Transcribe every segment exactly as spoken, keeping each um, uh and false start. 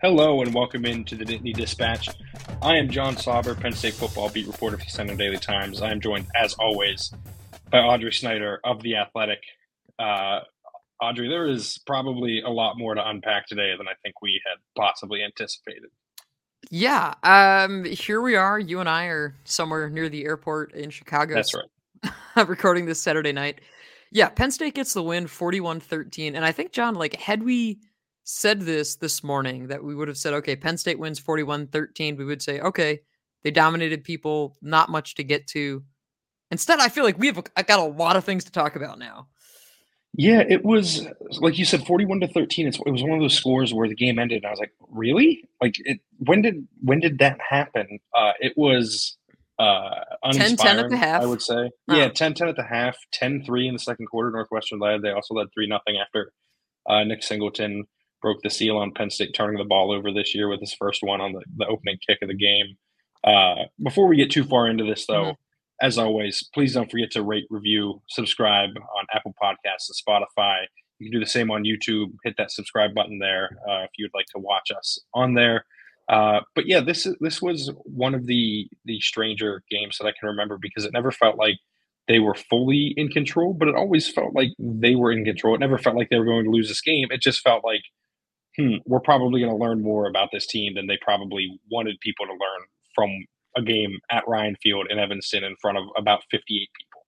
Hello and welcome into the Nittany Dispatch. I am John Sauber, Penn State football beat reporter for the Central Daily Times. I am joined, as always, by Audrey Snyder of The Athletic. Uh, Audrey, there is probably a lot more to unpack today than I think we had possibly anticipated. Yeah, um, here we are. You and I are somewhere near the airport in Chicago. That's right. Recording this Saturday night. Yeah, Penn State gets the win forty-one thirteen. And I think, John, like, had we said this this morning, that we would have said, okay, Penn State wins forty-one thirteen, we would say, okay, they dominated people, not much to get to. Instead, I feel like we've got a lot of things to talk about now. Yeah, it was, like you said, forty-one to thirteen. It's, it was one of those scores where the game ended, and I was like, really? Like, it, when did when did that happen? Uh, it was uh, ten ten at the uninspiring, half. I would say. Oh. Yeah, ten ten at the half, ten three in the second quarter. Northwestern led. They also led three nothing after uh, Nick Singleton broke the seal on Penn State turning the ball over this year with his first one on the, the opening kick of the game. Uh, before we get too far into this, though, mm-hmm. as always, please don't forget to rate, review, subscribe on Apple Podcasts and Spotify. You can do the same on YouTube. Hit that subscribe button there uh, if you'd like to watch us on there. Uh, but yeah, this this was one of the the stranger games that I can remember because it never felt like they were fully in control, but it always felt like they were in control. It never felt like they were going to lose this game. It just felt like, hmm, we're probably going to learn more about this team than they probably wanted people to learn from a game at Ryan Field in Evanston in front of about fifty-eight people.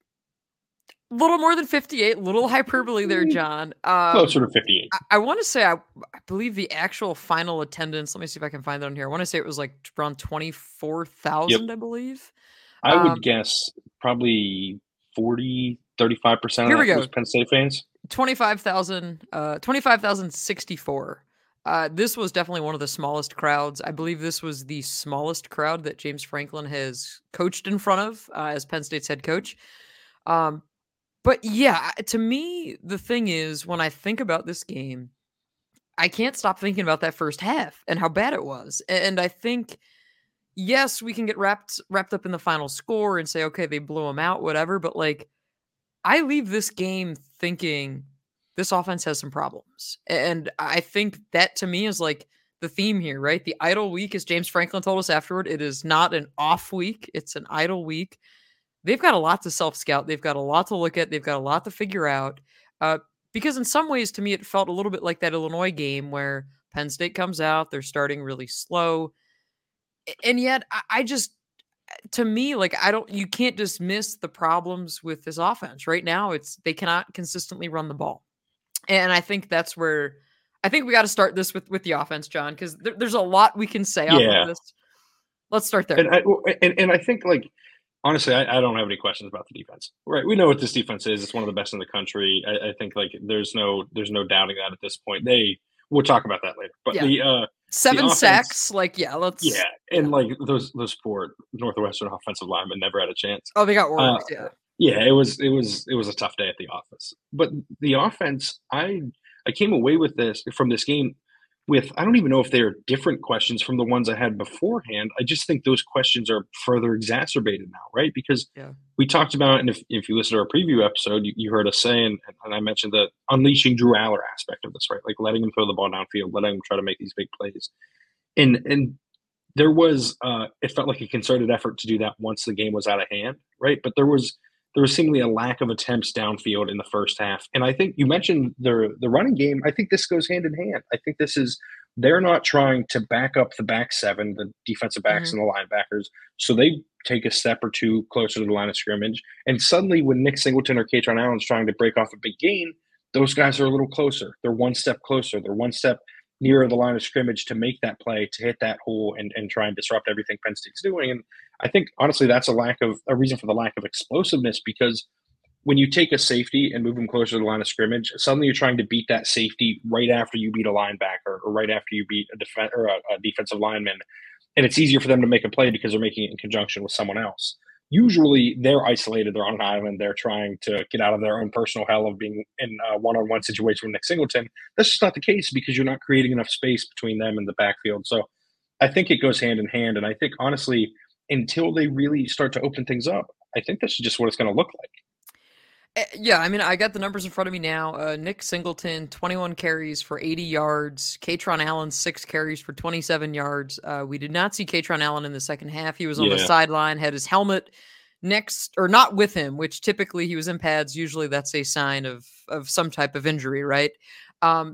A little more than fifty-eight, little hyperbole there, John. Um, Closer to fifty-eight. I, I want to say, I, I believe the actual final attendance, let me see if I can find that on here. I want to say it was like around twenty-four thousand, yep. I believe. I um, would guess probably forty, thirty-five percent of that was Penn State fans. twenty-five thousand, uh, twenty-five thousand sixty-four. Uh, this was definitely one of the smallest crowds. I believe this was the smallest crowd that James Franklin has coached in front of uh, as Penn State's head coach. Um, but yeah, to me, the thing is, when I think about this game, I can't stop thinking about that first half and how bad it was. And I think, yes, we can get wrapped wrapped up in the final score and say, okay, they blew them out, whatever. But like, I leave this game thinking this offense has some problems. And I think that to me is like the theme here, right? The idle week, as James Franklin told us afterward, it is not an off week. It's an idle week. They've got a lot to self-scout. They've got a lot to look at. They've got a lot to figure out. Uh, because in some ways, to me, it felt a little bit like that Illinois game where Penn State comes out, they're starting really slow. And yet, I just, to me, like, I don't, you can't dismiss the problems with this offense. Right now, it's, they cannot consistently run the ball. And I think that's where, I think we got to start this with, with the offense, John, because there, there's a lot we can say off yeah. of this. Let's start there. And I, and, and I think, like, honestly, I, I don't have any questions about the defense. Right, we know what this defense is. It's one of the best in the country. I, I think like there's no there's no doubting that at this point. They we'll talk about that later. But yeah. the uh, seven the offense, sacks, like yeah, let's yeah, and yeah. like those those poor Northwestern offensive linemen never had a chance. Oh, they got worked. Uh, yeah, yeah. It was it was it was a tough day at the office. But the offense, I I came away with this from this game. With, I don't even know if they're different questions from the ones I had beforehand. I just think those questions are further exacerbated now, right? Because yeah. we talked about, and if, if you listen to our preview episode, you, you heard us saying, and, and I mentioned the unleashing Drew Aller aspect of this, right? Like letting him throw the ball downfield, letting him try to make these big plays. And and there was, uh, it felt like a concerted effort to do that once the game was out of hand, right? But there was there was seemingly a lack of attempts downfield in the first half. And I think you mentioned the the running game. I think this goes hand in hand. I think this is, they're not trying to back up the back seven, the defensive backs mm-hmm. and the linebackers. So they take a step or two closer to the line of scrimmage. And suddenly when Nick Singleton or Kaytron Allen's trying to break off a big gain, those guys are a little closer. They're one step closer. They're one step nearer the line of scrimmage to make that play, to hit that hole and, and try and disrupt everything Penn State's doing. And I think, honestly, that's a lack of a reason for the lack of explosiveness, because when you take a safety and move them closer to the line of scrimmage, suddenly you're trying to beat that safety right after you beat a linebacker or right after you beat a, def- or a, a defensive lineman. And it's easier for them to make a play because they're making it in conjunction with someone else. Usually they're isolated, they're on an island, they're trying to get out of their own personal hell of being in a one-on-one situation with Nick Singleton. That's just not the case because you're not creating enough space between them and the backfield. So I think it goes hand in hand. And I think, honestly, until they really start to open things up, I think that's just what it's going to look like. Eh, Yeah, I mean, I got the numbers in front of me now. Uh, Nick Singleton, twenty-one carries for eighty yards. Katron Allen, six carries for twenty-seven yards. Uh, we did not see Katron Allen in the second half. He was on the Yeah. sideline, had his helmet next, or not with him, which typically he was in pads. Usually that's a sign of of some type of injury, right? Um,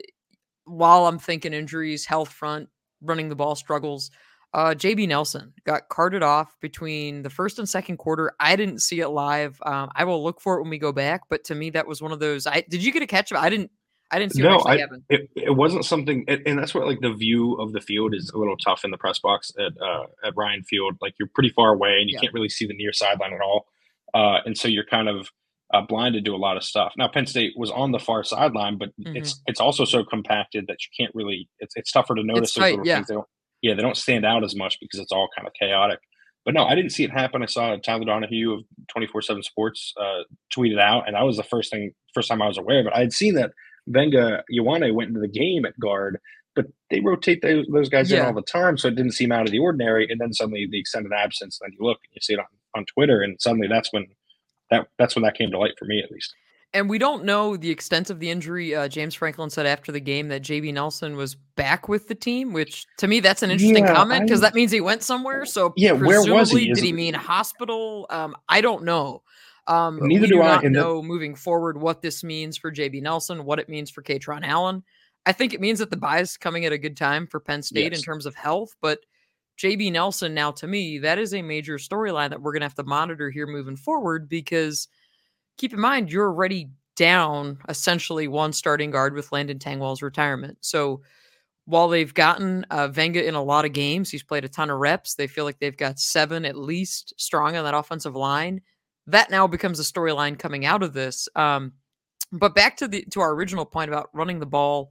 while I'm thinking injuries, health front, running the ball struggles, uh, J B Nelson got carted off between the first and second quarter. I didn't see it live. Um, I will look for it when we go back. But to me, that was one of those. I did you get a catch of? I didn't. I didn't see what No, actually I happened. it, it wasn't something, and and that's where like the view of the field is a little tough in the press box at uh, at Ryan Field. Like you're pretty far away and you Yeah. can't really see the near sideline at all, uh, and so you're kind of uh, blinded to a lot of stuff. Now Penn State was on the far sideline, but hmm it's it's also so compacted that you can't really. It's it's tougher to It's notice those tight. little Yeah. things. They don't, yeah, they don't stand out as much because it's all kind of chaotic. But no, I didn't see it happen. I saw Tyler Donahue of twenty-four seven Sports uh, tweeted out, and that was the first thing, first time I was aware of it. I had seen that Venga Ioane went into the game at guard, but they rotate those, those guys in all Yeah. the time, so it didn't seem out of the ordinary. And then suddenly the extended absence. Then you look and you see it on, on Twitter, and suddenly that's when that that's when that came to light for me, at least. And we don't know the extent of the injury. Uh, James Franklin said after the game that J B Nelson was back with the team, which to me that's an interesting Yeah, comment because I that means he went somewhere. So yeah. Where was presumably, he? did Is he mean hospital? Um, I don't know. Um, neither we do do I. not And then know moving forward what this means for J B Nelson, what it means for Katron Allen. I think it means that the bye is coming at a good time for Penn State in yes, terms of health, but J B Nelson now to me that is a major storyline that we're going to have to monitor here moving forward because keep in mind you're already down essentially one starting guard with Landon Tangwell's retirement. So while they've gotten uh, Venga in a lot of games, he's played a ton of reps. They feel like they've got seven at least strong on that offensive line. That now becomes a storyline coming out of this. Um, but back to the to our original point about running the ball,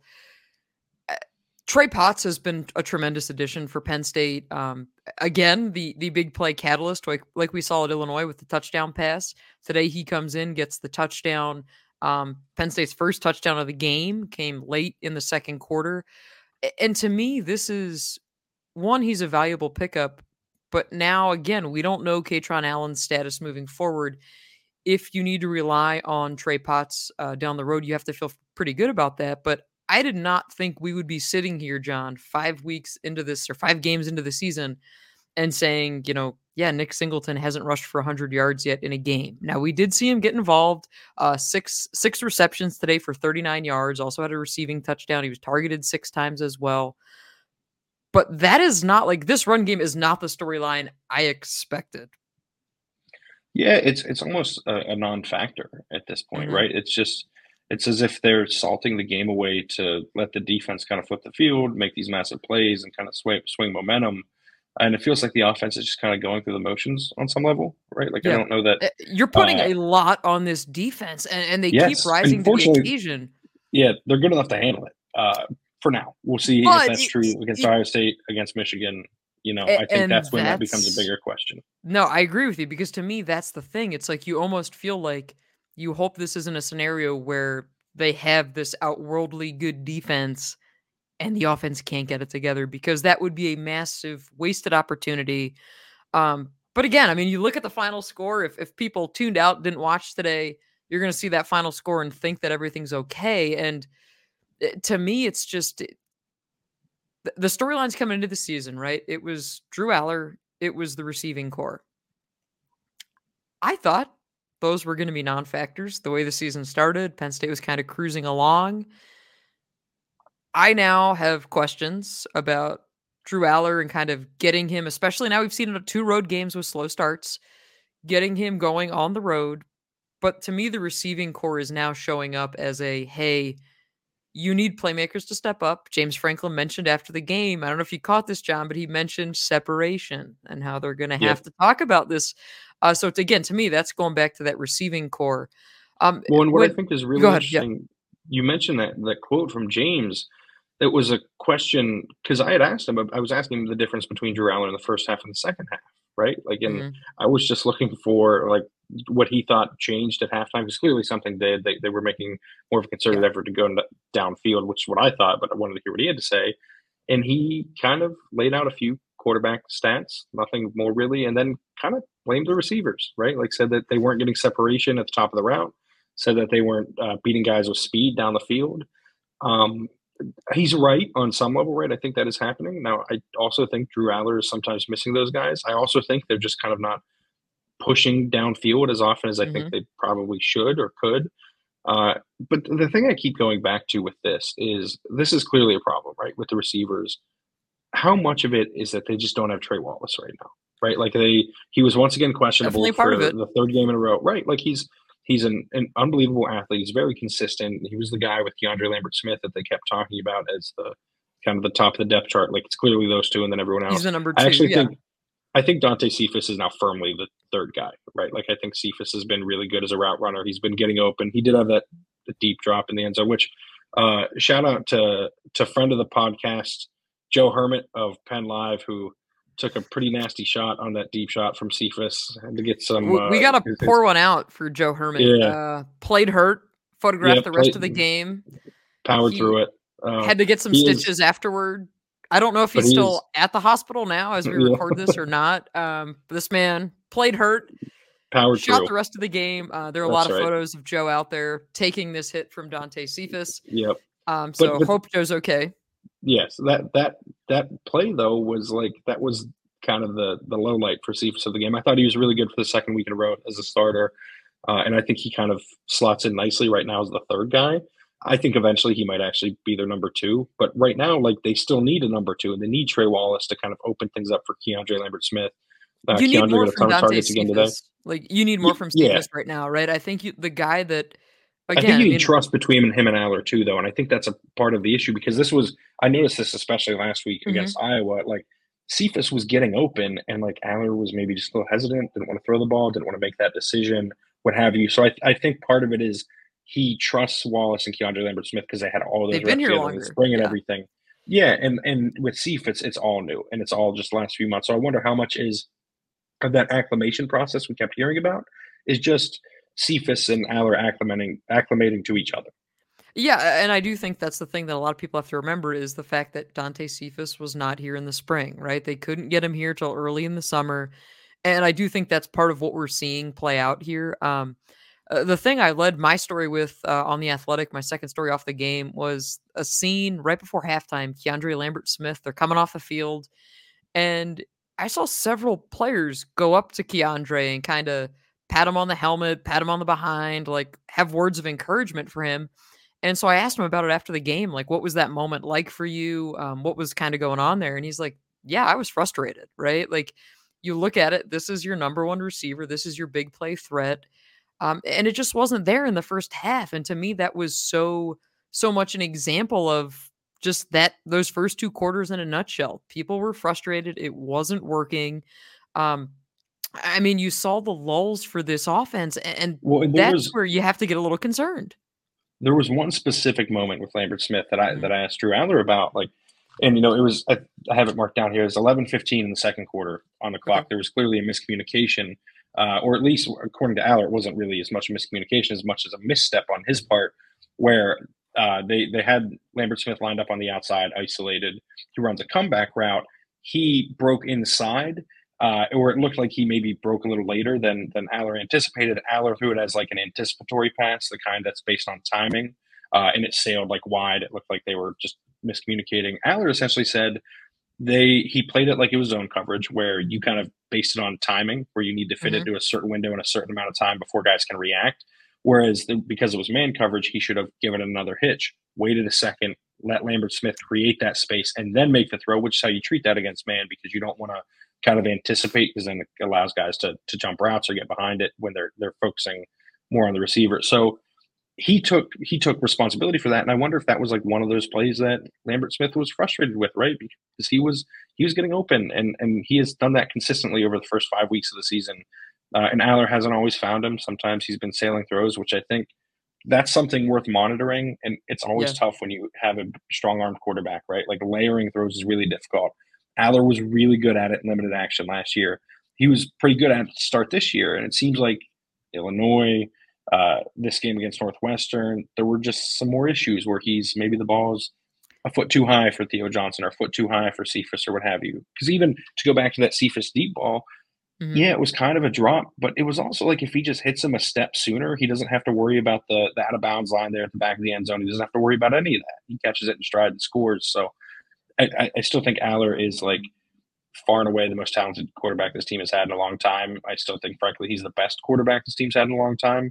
uh, Trey Potts has been a tremendous addition for Penn State. Um, again, the the big play catalyst, like like we saw at Illinois with the touchdown pass. Today he comes in, gets the touchdown. Um, Penn State's first touchdown of the game came late in the second quarter. And to me, this is one, he's a valuable pickup. But now, again, we don't know Katron Allen's status moving forward. If you need to rely on Trey Potts uh, down the road, you have to feel pretty good about that. But I did not think we would be sitting here, John, five weeks into this or five games into the season and saying, you know, yeah, Nick Singleton hasn't rushed for one hundred yards yet in a game. Now, we did see him get involved. Uh, six six receptions today for thirty-nine yards. Also had a receiving touchdown. He was targeted six times as well. But that is not like this run game is not the storyline I expected. yeah. It's it's almost a, a non-factor at this point, hmm right? It's just it's as if they're salting the game away to let the defense kind of flip the field, make these massive plays, and kind of swing swing momentum. And it feels like the offense is just kind of going through the motions on some level, right? Like I Yeah. don't know that. Uh, You're putting Uh, a lot on this defense, and, and they keep yes, rising to the unfortunately, occasion. yeah, they're good enough to handle it. Uh, for now, we'll see if But that's it, true it, against it, Ohio State, against Michigan. You know, I a- think and that's when that becomes a that's bigger question. no, I agree with you because to me, that's the thing. It's like you almost feel like you hope this isn't a scenario where they have this outworldly good defense and the offense can't get it together because that would be a massive wasted opportunity. Um, but again, I mean, you look at the final score. If if people tuned out, didn't watch today, you're going to see that final score and think that everything's okay. And uh, to me, it's just the the storylines coming into the season, right? It was Drew Aller. It was the receiving core. I thought those were going to be non-factors. The way the season started, Penn State was kind of cruising along. I now have questions about Drew Aller and kind of getting him, especially now we've seen two road games with slow starts, getting him going on the road. But to me, the receiving core is now showing up as a hey, you need playmakers to step up. James Franklin mentioned after the game, I don't know if you caught this, John, but he mentioned separation and how they're going to Yep. have to talk about this. Uh, so, it's, again, to me, that's going back to that receiving core. Um, Well, and what I when, think is go really ahead. Yeah. interesting, you mentioned that that quote from James. It was a question because I had asked him. I was asking him the difference between Drew Allen in the first half and the second half, right? Like, and hmm I was just looking for like what he thought changed at halftime because clearly something did. They they were making more of a concerted Yeah. effort to go n- downfield, which is what I thought, but I wanted to hear what he had to say. And he kind of laid out a few quarterback stats, nothing more really, and then kind of blamed the receivers, right? Like said that they weren't getting separation at the top of the route. said that they weren't uh, beating guys with speed down the field. Um, he's right on some level, right? I think that is happening. Now, I also think Drew Aller is sometimes missing those guys. I also think they're just kind of not pushing downfield as often as I think Mhm. they probably should or could. Uh, but the thing I keep going back to with this is this is clearly a problem, right? With the receivers, how much of it is that they just don't have Trey Wallace right now, right? Like they, he was once again Definitely questionable a part of for it. the third game in a row, right? Like he's he's an, an unbelievable athlete. He's very consistent. He was the guy with Keandre Lambert Smith that they kept talking about as the kind of the top of the depth chart. Like it's clearly those two, and then everyone He's else. the number I two, actually yeah. think I think Dante Cephas is now firmly the third guy, right? Like I think Cephas has been really good as a route runner. He's been getting open. He did have that deep drop in the end zone, which uh, shout out to to friend of the podcast, Joe Hermit of Penn Live, who took a pretty nasty shot on that deep shot from Cephas. Had to get some. We Uh, gotta his, his, pour one out for Joe Hermit. yeah, Uh, played hurt, yeah, photographed the rest play, of the game. powered He through it. Uh, had to get some he is, stitches afterward. I don't know if but he's he still is, at the hospital now as we yeah, record this or not. Um, this man played hurt, powered shot through. the rest of the game. Uh, there are a lot That's of right. photos of Joe out there taking this hit from Dante Cephas. Yep. Um, But so but hope Joe's okay. yes, that that that play though was like that was kind of the the low light for Cephas of the game. I thought he was really good for the second week in a row as a starter, uh, and I think he kind of slots in nicely right now as the third guy. I think eventually he might actually be their number two, but right now, like they still need a number two, and they need Trey Wallace to kind of open things up for Keandre Lambert Smith. Uh, You need Keandre more got a from ton of Dante targets again today. Cephas. Like you need more Y- from yeah, Cephas right now, right? I think you, the guy that, I think again, I you need mean, trust between him and Aller too, though, and I think that's a part of the issue because this was I noticed this especially last week mhm. against Iowa. Like Cephas was getting open, and like Aller was maybe just a little hesitant, didn't want to throw the ball, didn't want to make that decision, what have you. So I, I think part of it is he trusts Wallace and Keandre Lambert Smith because they had all those They've been reps here together in the longer. spring and Yeah. everything. Yeah, and and with Cephas, it's all new and it's all just last few months. So I wonder how much is of that acclimation process we kept hearing about is just Cephas and Aller acclimating acclimating to each other. Yeah, and I do think that's the thing that a lot of people have to remember is the fact that Dante Cephas was not here in the spring, right? They couldn't get him here till early in the summer, and I do think that's part of what we're seeing play out here. Um, uh, the thing I led my story with uh, on the Athletic, my second story off the game, was a scene right before halftime. Keandre Lambert Smith, they're coming off the field, and I saw several players go up to Keandre and kind of pat him on the helmet, pat him on the behind, like have words of encouragement for him. And so I asked him about it after the game, like, what was that moment like for you? Um, what was kind of going on there? And he's like, yeah, I was frustrated, right? Like, you look at it, this is your number one receiver, this is your big play threat. Um, and it just wasn't there in the first half. And to me, that was so, so much an example of just that, those first two quarters in a nutshell. People were frustrated, it wasn't working. Um, I mean, you saw the lulls for this offense, a- and Well, and there that's was where you have to get a little concerned. there was one specific moment with Lambert Smith that I Mhm. that I asked Drew Aller about, like, and you know, it was I, I have it marked down here. It was eleven fifteen in the second quarter on the Okay. clock. There was clearly a miscommunication, uh, or at least according to Aller, it wasn't really as much a miscommunication as much as a misstep on his part, where uh, they they had Lambert Smith lined up on the outside, isolated. He runs a comeback route. He broke inside, uh, or it looked like he maybe broke a little later than than Aller anticipated. Aller threw it as like an anticipatory pass, the kind that's based on timing, uh, and it sailed like wide. It looked like they were just miscommunicating. Aller essentially said they he played it like it was zone coverage, where you kind of based it on timing, where you need to fit it Mhm. to a certain window in a certain amount of time before guys can react. Whereas the, because it was man coverage, he should have given it another hitch, waited a second, let Lambert Smith create that space, and then make the throw, which is how you treat that against man because you don't want to kind of anticipate because then it allows guys to to jump routes or get behind it when they're they're focusing more on the receiver. So he took he took responsibility for that, and I wonder if that was like one of those plays that Lambert Smith was frustrated with, right? Because he was he was getting open, and and he has done that consistently over the first five weeks of the season. Uh, and Aller hasn't always found him. Sometimes he's been sailing throws, which I think that's something worth monitoring. And it's always Yeah. tough when you have a strong armed quarterback, right? Like layering throws is really difficult. Aller was really good at it in limited action last year. He was pretty good at it to start this year, and it seems like Illinois, uh, this game against Northwestern, there were just some more issues where he's maybe the ball's a foot too high for Theo Johnson or a foot too high for Cephas or what have you. Because even to go back to that Cephas deep ball, Mhm. Yeah, it was kind of a drop, but it was also like if he just hits him a step sooner, he doesn't have to worry about the the out of bounds line there at the back of the end zone. He doesn't have to worry about any of that. He catches it in stride and scores. So I, I, I still think Aller is like far and away the most talented quarterback this team has had in a long time. I still think, frankly, he's the best quarterback this team's had in a long time.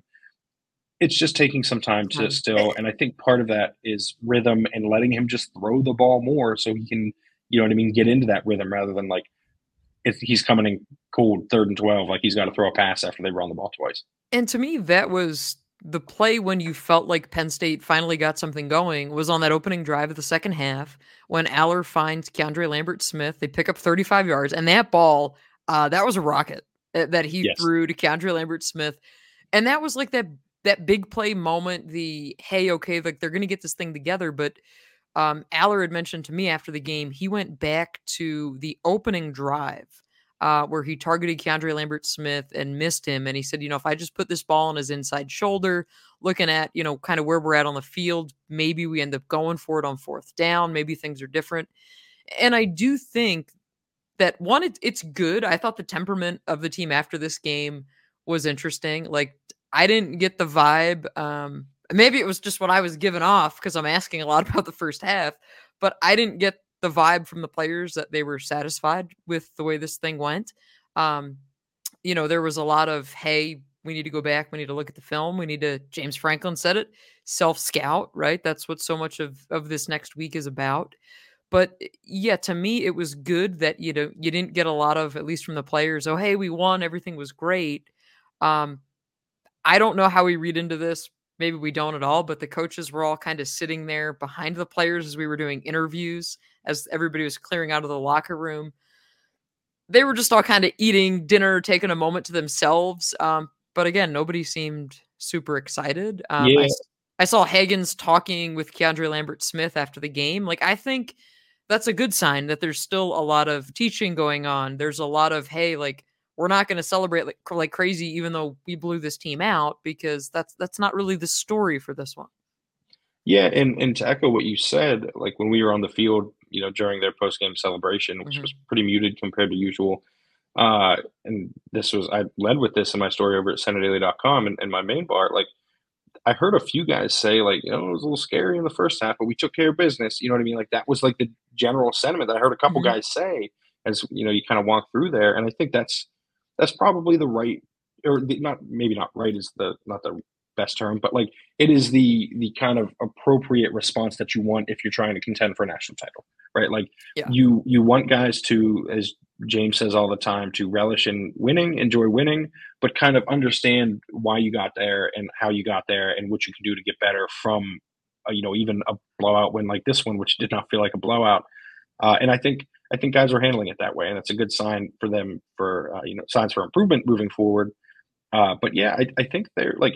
It's just taking some time to Um, eh, still, and I think part of that is rhythm and letting him just throw the ball more so he can, you know what I mean, get into that rhythm rather than like if he's coming in cold third and twelve, like he's got to throw a pass after they run the ball twice. and to me, that was the play when you felt like Penn State finally got something going was on that opening drive of the second half when Aller finds Keandre Lambert-Smith. They pick up thirty-five yards, and that ball, uh, that was a rocket uh, that he Yes. threw to Keandre Lambert-Smith. And that was like that that big play moment, the, "Hey, okay, like, they're gonna get this thing together," but um, Aller had mentioned to me after the game, he went back to the opening drive uh, where he targeted Keandre Lambert Smith and missed him. And he said, you know, if I just put this ball on his inside shoulder, looking at, you know, kind of where we're at on the field, maybe we end up going for it on fourth down. Maybe things are different. And I do think that one, it, it's good. I thought the temperament of the team after this game was interesting. Like, I didn't get the vibe. Um, maybe it was just what I was giving off because I'm asking a lot about the first half, but I didn't get the vibe from the players that they were satisfied with the way this thing went. Um, you know, there was a lot of, hey, we need to go back. We need to look at the film. We need to, James Franklin said it, self scout, right? That's what so much of, of this next week is about. But eh, yeah, to me, it was good that, you know, you didn't get a lot of, at least from the players, oh, hey, we won. Everything was great. Um, I don't know how we read into this. Maybe we don't at all, but the coaches were all kind of sitting there behind the players as we were doing interviews, as everybody was clearing out of the locker room. They were just all kind of eating dinner, taking a moment to themselves. Um, but again, nobody seemed super excited. Um, I, Yeah, s- I saw Hagens talking with Keandre Lambert Smith after the game. Like, I think that's a good sign that there's still a lot of teaching going on. There's a lot of, hey, like, we're not going to celebrate like, like crazy, even though we blew this team out, because that's that's not really the story for this one. yeah, and and to echo what you said, like when we were on the field, you know, during their post game celebration, which Hmm. was pretty muted compared to usual. Uh, and this was I led with this in my story over at Senator Daily dot com and, and my main bar. Like I heard a few guys say, like, you know, it was a little scary in the first half, but we took care of business. You know what I mean? Like that was like the general sentiment that I heard a couple Hmm. guys say as you know you kind of walk through there, and I think that's that's probably the right or the, not maybe not right is the not the best term, but like it is the the kind of appropriate response that you want if you're trying to contend for a national title, right? Like Yeah. you you want guys to, as James says all the time, to relish in winning, enjoy winning, but kind of understand why you got there and how you got there and what you can do to get better from, uh, you know, even a blowout win like this one, which did not feel like a blowout. Uh, and I think I think guys are handling it that way, and it's a good sign for them for uh, you know signs for improvement moving forward. Uh, but yeah, I, I think they're like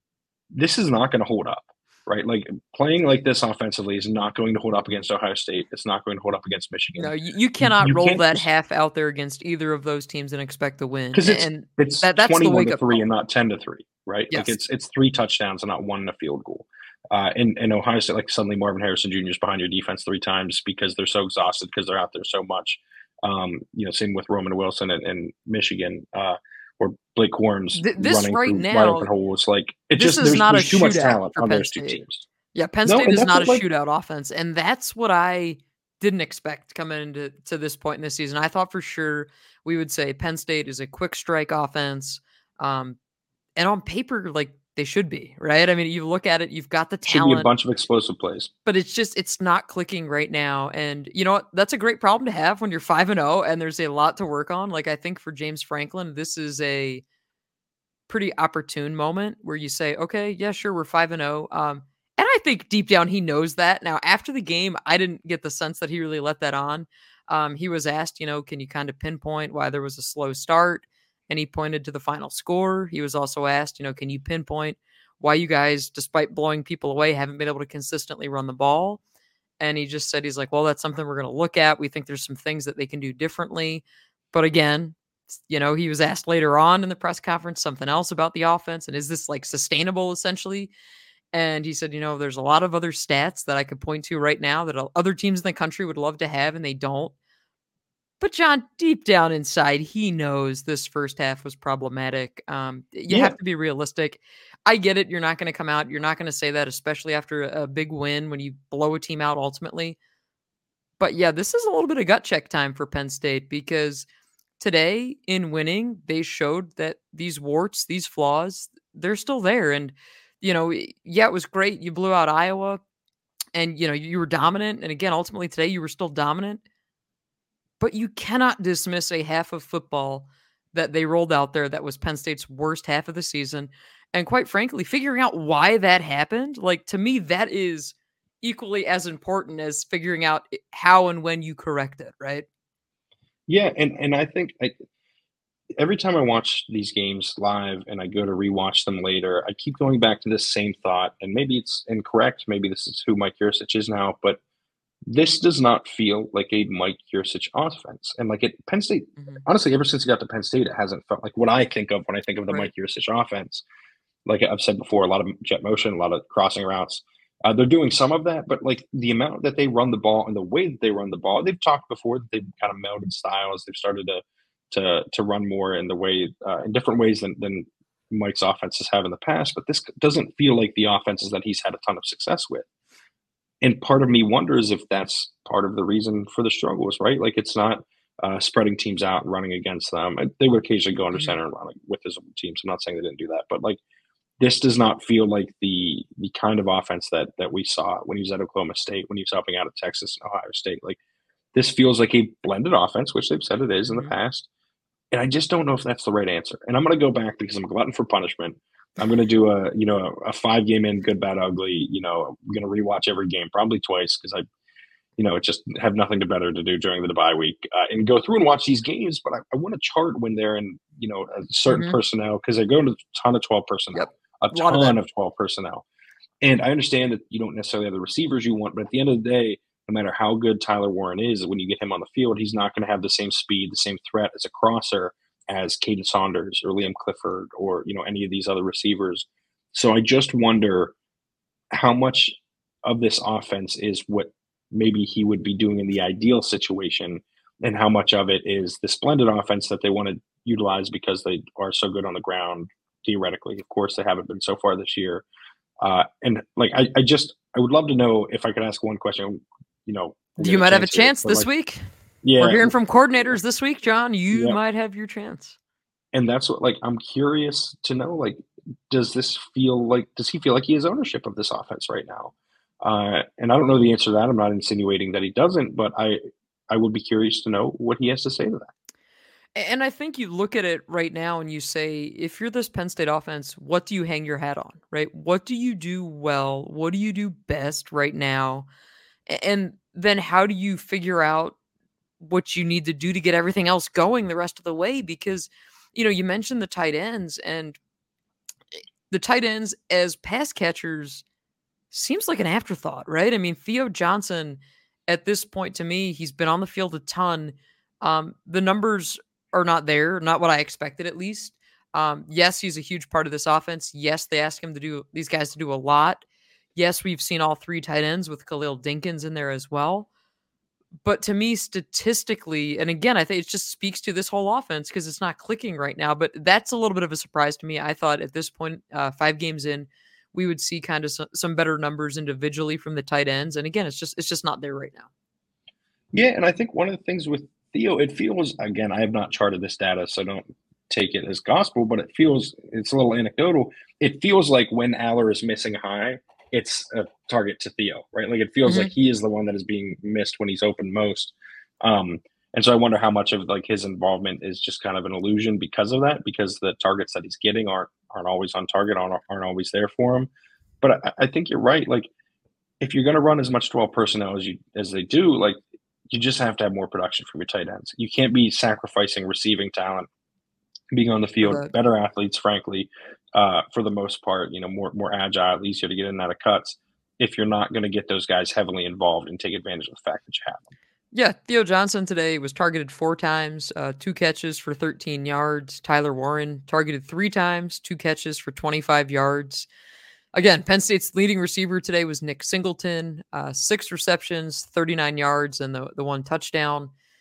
this is not going to hold up, right? Like playing like this offensively is not going to hold up against Ohio State. It's not going to hold up against No, Michigan. you, you You, cannot you roll can't that just half out there against either of those teams and expect to win. because it's And it's that that's the twenty-one wake to up three and call. not ten to three, right? Like Yes. it's it's three touchdowns and not one in a field goal. Uh, and, and Ohio State, like suddenly Marvin Harrison Junior is behind your defense three times because they're so exhausted because they're out there so much. Um, you know, same with Roman Wilson and, and Michigan, uh, or Blake Corms Th- this running right through wide now, open holes. Like it this just is there's not a there's too much shootout talent for on Penn those two State. teams. Yeah, Penn No, State and is that's not what a like shootout offense, and that's what I didn't expect coming into to this point in the season. I thought for sure we would say Penn State is a quick strike offense, um, and on paper, like they should be, right? I mean, you look at it, you've got the should be a talent, bunch of explosive plays. but it's just it's not clicking right now. And you know what? That's a great problem to have when you're five and zero, and there's a lot to work on. Like I think for James Franklin, this is a pretty opportune moment where you say, okay, yeah, sure, we're five and zero. Um, and I think deep down he knows that. Now, after the game, I didn't get the sense that he really let that on. Um, he was asked, you know, can you kind of pinpoint why there was a slow start? And he pointed to the final score. He was also asked, you know, can you pinpoint why you guys, despite blowing people away, haven't been able to consistently run the ball? And he just said, he's like, well, that's something we're going to look at. We think there's some things that they can do differently. But again, you know, he was asked later on in the press conference something else about the offense. And is this like sustainable essentially? And he said, you know, there's a lot of other stats that I could point to right now that other teams in the country would love to have and they don't. But John, deep down inside, he knows this first half was problematic. Um, you Yeah. have to be realistic. I get it. You're not going to come out. You're not going to say that, especially after a big win when you blow a team out ultimately. But yeah, this is a little bit of gut check time for Penn State because today in winning, they showed that these warts, these flaws, they're still there. And, you know, yeah, it was great. You blew out Iowa and, you know, you were dominant. And again, ultimately today, you were still dominant. But you cannot dismiss a half of football that they rolled out there that was Penn State's worst half of the season. And quite frankly, figuring out why that happened, like to me, that is equally as important as figuring out how and when you correct it, right? Yeah, and and I think I every time I watch these games live and I go to rewatch them later, I keep going back to this same thought, and maybe it's incorrect, maybe this is who Mike Yurcich is now, but this does not feel like a Mike Yurcich offense. And like at Penn State, Mhm. honestly, ever since he got to Penn State, it hasn't felt like what I think of when I think of the Right. Mike Yurcich offense. Like I've said before, a lot of jet motion, a lot of crossing routes. Uh, they're doing some of that, but like the amount that they run the ball and the way that they run the ball, they've talked before that they've kind of melded styles. They've started to to to run more in the way uh, in different ways than than Mike's offenses have in the past. But this doesn't feel like the offenses that he's had a ton of success with. And part of me wonders if that's part of the reason for the struggles, right? Like it's not uh, spreading teams out and running against them. And they would occasionally go under Mhm. center and run with his teams. I'm not saying they didn't do that, but like this does not feel like the the kind of offense that that we saw when he was at Oklahoma State, when he was helping out at Texas and Ohio State. Like this feels like a blended offense, which they've said it is in the Mhm. past. And I just don't know if that's the right answer. And I'm going to go back because I'm a glutton for punishment. I'm going to do a you know a, a five game in good bad ugly. You know I'm going to rewatch every game probably twice because I you know just have nothing to better to do during the bye week uh, and go through and watch these games. But I, I want to chart when they're in you know a certain Mhm. personnel because they go to a ton of twelve Yep. personnel, a A lot of ton that. of twelve personnel. And I understand that you don't necessarily have the receivers you want, but at the end of the day, no matter how good Tyler Warren is, when you get him on the field, he's not going to have the same speed, the same threat as a crosser as Caden Saunders or Liam Clifford or you know any of these other receivers. So I just wonder how much of this offense is what maybe he would be doing in the ideal situation, and how much of it is the splendid offense that they want to utilize because they are so good on the ground theoretically. Of course, they haven't been so far this year uh, and like, I, I just, I would love to know if I could ask one question. You know, we'll get You a might have a chance here, chance but this like, week. We're yeah, hearing from coordinators this week, John. You yeah, might have your chance. and that's what like I'm curious to know. Like, does this feel like? Does he feel like he has ownership of this offense right now? Uh, and I don't know the answer to that. I'm not insinuating that he doesn't, but I, I would be curious to know what he has to say to that. And I think you look at it right now and you say, if you're this Penn State offense, what do you hang your hat on, right? What do you do well? What do you do best right now? A- And then how do you figure out what you need to do to get everything else going the rest of the way? Because, you know, you mentioned the tight ends and the tight ends as pass catchers seems like an afterthought, right? I mean, Theo Johnson, at this point, to me, he's been on the field a ton. Um, the numbers are not there, not what I expected, at least. Um, yes, he's a huge part of this offense. Yes, they ask him to do these guys to do a lot. Yes, we've seen all three tight ends with Khalil Dinkins in there as well. But to me, statistically, and again, I think it just speaks to this whole offense because it's not clicking right now. But that's a little bit of a surprise to me. I thought at this point, uh, five games in, we would see kind of some, some better numbers individually from the tight ends. And again, it's just it's just not there right now. Yeah, and I think one of the things with Theo, it feels again, I have not charted this data, so don't take it as gospel, but it feels it's a little anecdotal. It feels like when Aller is missing high, it's a target to Theo, right? Like it feels like Hmm. he is the one that is being missed when he's open most. Um, and so I wonder how much of like his involvement is just kind of an illusion because of that, because the targets that he's getting aren't aren't always on target, aren't, aren't always there for him. But I, I think you're right. Like if you're going to run as much twelve personnel as you as they do, like you just have to have more production from your tight ends. You can't be sacrificing receiving talent, being on the For field, the better athletes, frankly, uh, for the most part, you know, more more agile, easier to get in and out of cuts. If you're not going to get those guys heavily involved and take advantage of the fact that you have them. Yeah, Theo Johnson today was targeted four times, uh, two catches for thirteen yards. Tyler Warren targeted three times, two catches for twenty-five yards. Again, Penn State's leading receiver today was Nick Singleton, uh, six receptions, thirty-nine yards, and the, the one touchdown.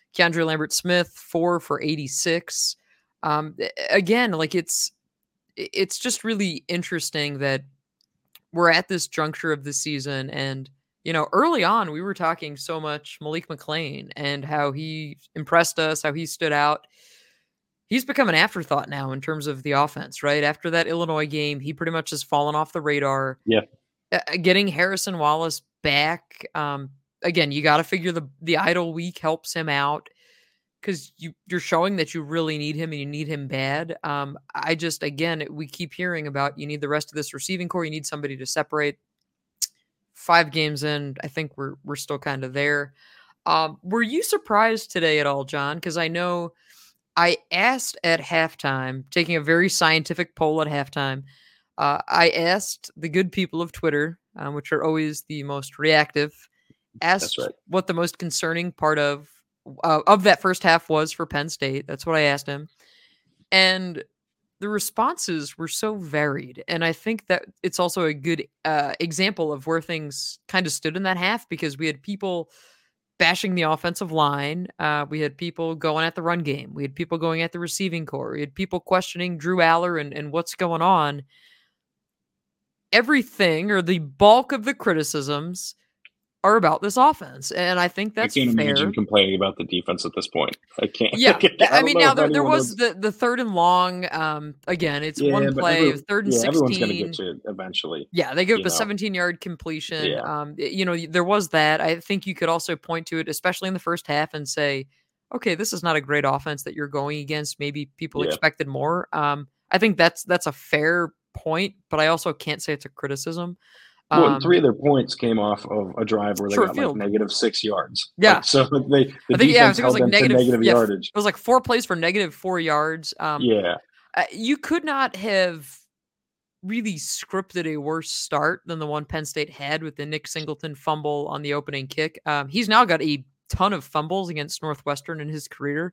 Keandre Lambert-Smith, four for eighty-six. Um, again, like it's it's just really interesting that we're at this juncture of the season, and you know, early on we were talking so much Malik McClain and how he impressed us, how he stood out. He's become an afterthought now in terms of the offense, right? After that Illinois game, he pretty much has fallen off the radar. Yeah. Uh, getting Harrison Wallace back, um, again, you got to figure the the idle week helps him out because you you're showing that you really need him and you need him bad. Um, I just again, we keep hearing about you need the rest of this receiving core. You need somebody to separate. Five games in, I think we're we're still kind of there. Um, were you surprised today at all, John? Because I know I asked at halftime, taking a very scientific poll at halftime. Uh, I asked the good people of Twitter, um, which are always the most reactive, asked That's right. what the most concerning part of uh, of that first half was for Penn State. That's what I asked him, and the responses were so varied. And I think that it's also a good uh, example of where things kind of stood in that half, because we had people bashing the offensive line. Uh, we had people going at the run game. We had people going at the receiving core. We had people questioning Drew Aller and, and what's going on. Everything, or the bulk of the criticisms, are about this offense. And I think that's I can't fair. imagine complaining about the defense at this point. I can't. Yeah. I, I mean, now there, there was knows. the, the third and long. Um, again, it's yeah, one play, every, third and yeah, sixteen. Everyone's going to get to it eventually. Yeah, they give up a seventeen-yard completion. Yeah. Um, you know, there was that. I think you could also point to it, especially in the first half, and say, okay, this is not a great offense that you're going against. Maybe people Yeah. expected more. Um, I think that's that's a fair point, but I also can't say it's a criticism. Well, Um, three of their points came off of a drive where they got field. like negative six yards. Yeah. Like, so they the I think, defense yeah, I think it was held like them negative, to negative yeah, yardage. It was like four plays for negative four yards. Um, yeah. Uh, you could not have really scripted a worse start than the one Penn State had with the Nick Singleton fumble on the opening kick. Um, he's now got a ton of fumbles against Northwestern in his career.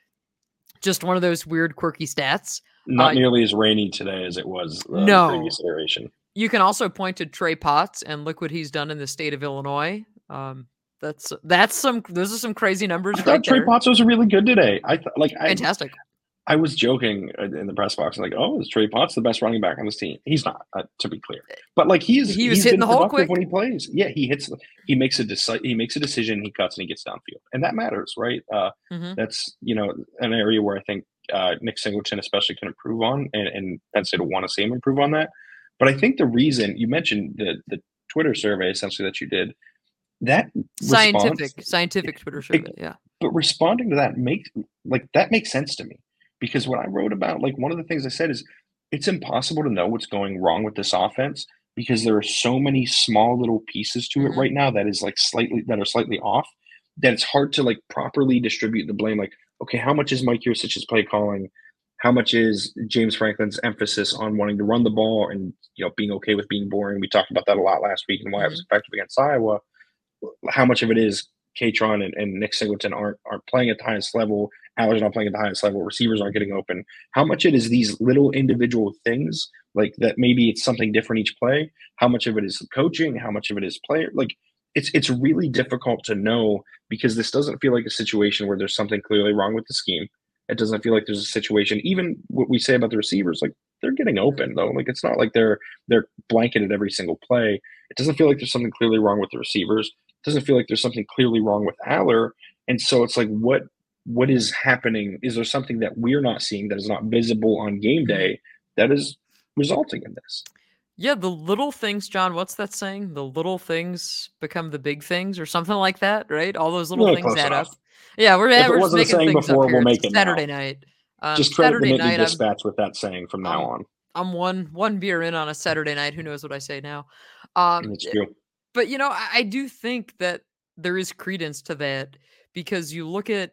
Just one of those weird, quirky stats. Not uh, nearly as rainy today as it was uh, no. the previous iteration. You can also point to Trey Potts and look what he's done in the state of Illinois. Um, that's that's some those are some crazy numbers. I thought right Trey there. Potts was really good today. I th- like I, fantastic. I was joking in the press box, like, "Oh, is Trey Potts the best running back on this team?" He's not, uh, to be clear. But like he's he was he's hitting been the hole productive quick when he plays. Yeah, he hits. He makes a deci- He makes a decision. He cuts and he gets downfield, and that matters, right? Uh, mm-hmm. That's you know an area where I think uh, Nick Singleton especially can improve on, and, and Penn State will want to see him improve on that. But I think the reason you mentioned the the Twitter survey essentially that you did, that scientific response, scientific Twitter survey, it, yeah. But responding to that makes like that makes sense to me, because what I wrote about, like one of the things I said is it's impossible to know what's going wrong with this offense because there are so many small little pieces to mm-hmm. it right now that is like slightly that are slightly off, that it's hard to like properly distribute the blame. Like, okay, how much is Mike Yurcich's play calling? How much is James Franklin's emphasis on wanting to run the ball and, you know, being okay with being boring? We talked about that a lot last week and why mm-hmm. it was effective against Iowa. How much of it is Katron and, and Nick Singleton aren't aren't playing at the highest level? Aller's not playing at the highest level. Receivers aren't getting open. How much it is these little individual things, like that maybe it's something different each play? How much of it is coaching? How much of it is player? Like it's it's really difficult to know, because this doesn't feel like a situation where there's something clearly wrong with the scheme. It doesn't feel like there's a situation, even what we say about the receivers, like they're getting open though. Like it's not like they're they're blanketed every single play. It doesn't feel like there's something clearly wrong with the receivers. It doesn't feel like there's something clearly wrong with Aller. And so it's like, what what is happening? Is there something that we're not seeing that is not visible on game day that is resulting in this? Yeah, the little things, John. What's that saying? The little things become the big things, or something like that, right? All those little Really things add enough. up. Yeah, we're, if we're it just wasn't making a saying things before, up here. we'll make It's it Saturday now. night. Um, Just credit Saturday the Nittany night, Dispatch I'm, with that saying from now I'm, on. I'm one one beer in on a Saturday night. Who knows what I say now? Um, It's true. But you know, I, I do think that there is credence to that, because you look at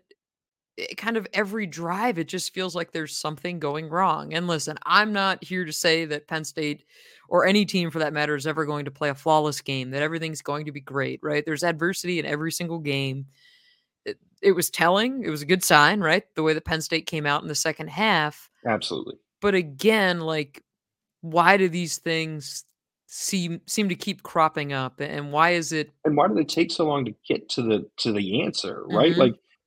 kind of every drive, it just feels like there's something going wrong. And listen, I'm not here to say that Penn State or any team for that matter is ever going to play a flawless game, that everything's going to be great, right? There's adversity in every single game. It, it was telling. It was a good sign, right? The way that Penn State came out in the second half. Absolutely. But again, like, why do these things seem seem to keep cropping up, and why is it? And why do they take so long to get to the to the answer, right? Mm-hmm. Like,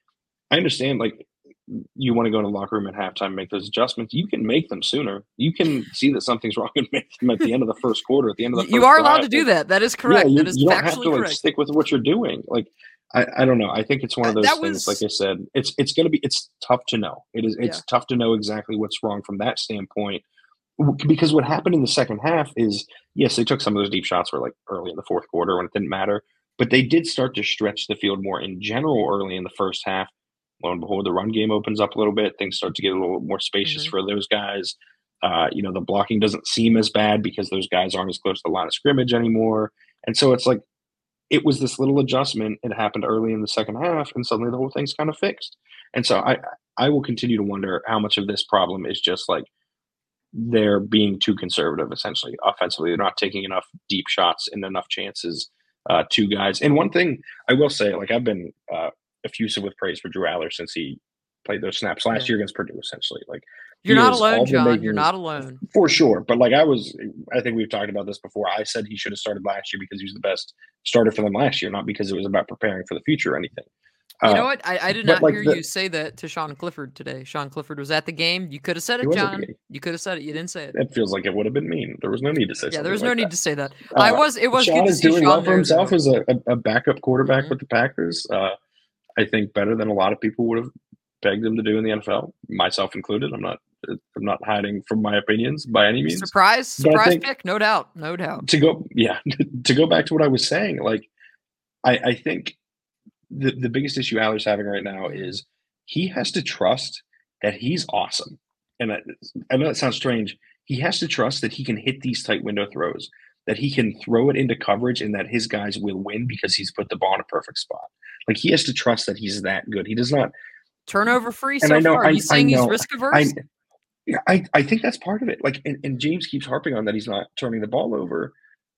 I understand, like, you wanna go in the locker room at halftime and make those adjustments. You can make them sooner. You can see that something's wrong and make them at the end of the first quarter, at the end of Y the you first are allowed drive, to do like that. That is yeah, correct. you That is you don't have to, factually like, correct. stick with what you're doing. Like, I I don't know. I think it's one Uh, of those that things, like was I said, it's it's gonna be it's tough to know. It is yeah. it's tough to know exactly what's wrong from that standpoint. W because what happened in the second half is, yes, they took some of those deep shots were, like, early in the fourth quarter when it didn't matter, but they did start to stretch the field more in general early in the first half. Lo and behold, the run game opens up a little bit, things start to get a little more spacious Mhm. for those guys. Uh, you know, the blocking doesn't seem as bad because those guys aren't as close to the line of scrimmage anymore, and so it's like it was this little adjustment, it happened early in the second half, and suddenly the whole thing's kinda fixed. And so I I will continue to wonder how much of this problem is just, like, they're being too conservative, essentially, offensively. They're not taking enough deep shots and enough chances uh, to guys. And one thing I will say, like I've been uh, effusive with praise for Drew Aller since he played those snaps last Yeah. year against Purdue. Essentially, like You're he not has alone, all the John. You're makings not alone. for sure. But like I was, I think we've talked about this before. I said he should have started last year because he was the best starter for them last year, not because it was about preparing for the future or anything. You Uh, know what? I I did but not like hear the you say that to Sean Clifford today. Sean Clifford was at the game. You could have said he it, was at the John. game. You could have said it. You didn't say it. It feels like it would have been mean. There was no need to say Yeah, there something was no like need that. to say that. I Uh, was it was good Sean to is see doing well Sean for there, himself though. as a, a, a backup quarterback Mhm. with the Packers. Uh, I think better than a lot of people would have begged him to do in the N F L, myself included. I'm not I'm not hiding from my opinions by any means, Surprise, but I surprise think pick, no doubt, no doubt. to go yeah to go back to what I was saying, like I, I think the the biggest issue Aller's having right now Mhm. is he has to trust that he's awesome. And I, I know that sounds strange. He has to trust that he can hit these tight window throws, that he can throw it into coverage, and that his guys will win because he's put the ball in a perfect spot. Like he has to trust that he's that good. He does not. Turnover free And I so know, far. Are I you I saying he's know, risk I averse? yeah, I I think that's part of it. Like, and, and James keeps harping on that he's not turning the ball over,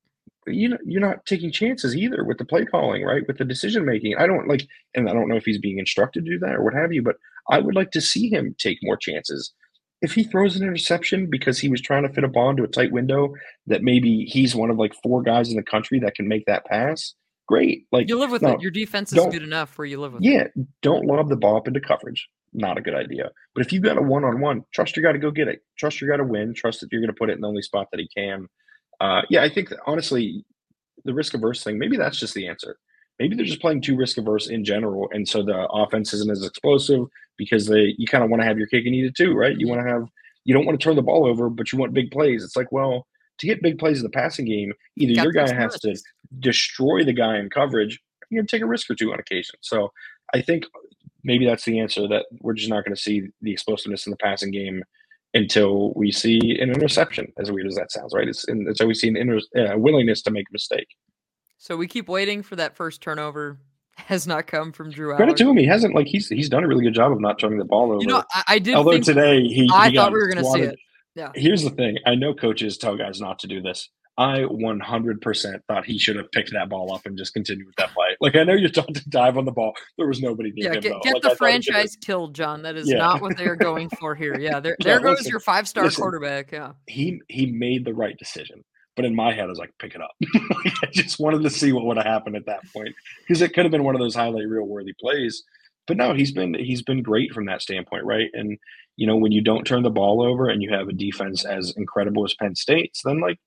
you know, you're not taking chances either with the play calling, right? With the decision making. I don't like, and I don't know if he's being instructed to do that or what have you, but I would like to see him take more chances. If he throws an interception because he was trying to fit a ball into a tight window that maybe he's one of like four guys in the country that can make that pass, great. Like, You live with it. now, Your defense is don't, good enough where you live with it. yeah, don't lob the ball up into coverage. Not a good idea. But if you've got a one on one, trust your guy to go get it. Trust your guy to win. Trust that you're going to put it in the only spot that he can. Uh, yeah, I think that, honestly, the risk averse thing, maybe that's just the answer. Maybe they're just playing too risk averse in general, and so the offense isn't as explosive because they you kind of want to have your cake and eat it too, right? You Mhm. want to have you don't want to turn the ball over, but you want big plays. It's like, well, to get big plays in the passing game, either Gotta your take guy some has to risks. destroy the guy in coverage, you're gonna take a risk or two on occasion. So I think maybe that's the answer that we're just not going to see the explosiveness in the passing game until we see an interception. As weird as that sounds, right? It's until we see an inter- uh, willingness to make a mistake. So we keep waiting for that first turnover. Has not come from Drew Credit Aller. to him, he hasn't like he's he's done a really good job of not turning the ball You know, over. I, I did Although think today he I he thought got we were gonna see swatted. it. Yeah. Here's the thing: I know coaches tell guys not to do this. I one hundred percent thought he should have picked that ball up and just continued with that play. Like I know you're taught to dive on the ball. There was nobody near Yeah, him get though. get Like the I thought he could have. franchise killed, John. That is Yeah. not what they are going for here. Yeah, there No, there goes listen, your five-star listen. quarterback. Yeah. He he made the right decision. But in my head, I was like, pick it up. I just wanted to see what would have happened at that point because it could have been one of those highlight reel worthy plays. But no, he's been he's been great from that standpoint, right? And you know, when you don't turn the ball over and you have a defense as incredible as Penn State's, then like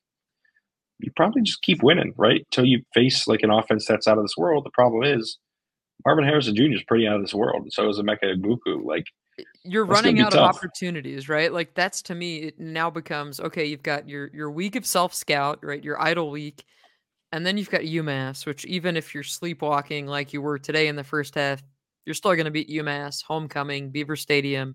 you probably just keep winning, right? Until you face like an offense that's out of this world. The problem is Marvin Harrison Junior is pretty out of this world. And so is Emeka Egbuka. Like You're that's going running to be out of tough. opportunities, right? Like that's to me, it now becomes okay. You've got your your week of self scout, right? Your idle week, and then you've got UMass, which even if you're sleepwalking like you were today in the first half, you're still going to beat UMass, homecoming, Beaver Stadium.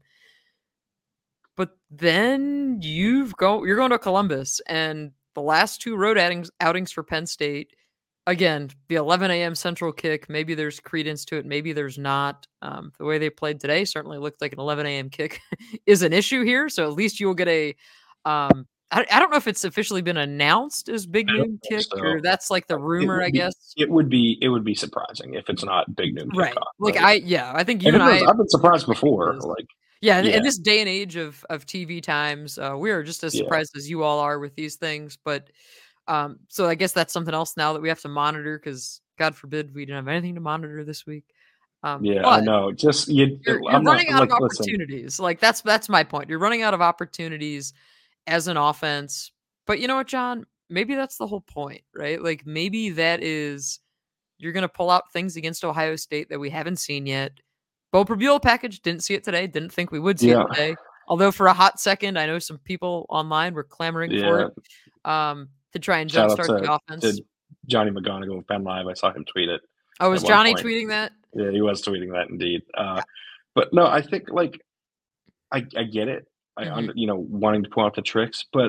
But then you've go you're going to Columbus, and the last two road outings outings for Penn State. Again, the eleven a m Central kick. Maybe there's credence to it. Maybe there's not. Um, the way they played today certainly looked like an eleven a m kick is an issue here. So at least you will get a. Um, I, I don't know if it's officially been announced as Big I don't Noon think kick or so. that's like the It rumor, I would be guess. it would be it would be surprising if it's not big noon Right. kickoff, Like right? I, yeah, I think you And and it is, I I've been surprised agree it before. is. Like, Yeah, in, in yeah, this day and age of of T V times, uh, we are just as yeah. surprised as you all are with these things. But um, so I guess that's something else now that we have to monitor because God forbid we didn't have anything to monitor this week. Um, Yeah, I but know. Just you. you're you're I'm not running out of like listen. opportunities. Like that's that's my point. You're running out of opportunities as an offense. But you know what, John? Maybe that's the whole point, right? Like maybe that is you're going to pull out things against Ohio State that we haven't seen yet. Bo Prabula package, didn't see it today. Didn't think we would see it Yeah, today. Although for a hot second, I know some people online were clamoring for yeah. it um, to try and Shout out jumpstart the to offense. to Johnny McGonigal with Penn Live. I saw him tweet it Oh, at was one Johnny point. tweeting that? Yeah, he was tweeting that indeed. Uh, Yeah. but no, I think like I I get it. I Mhm. under you know wanting to pull out the tricks, but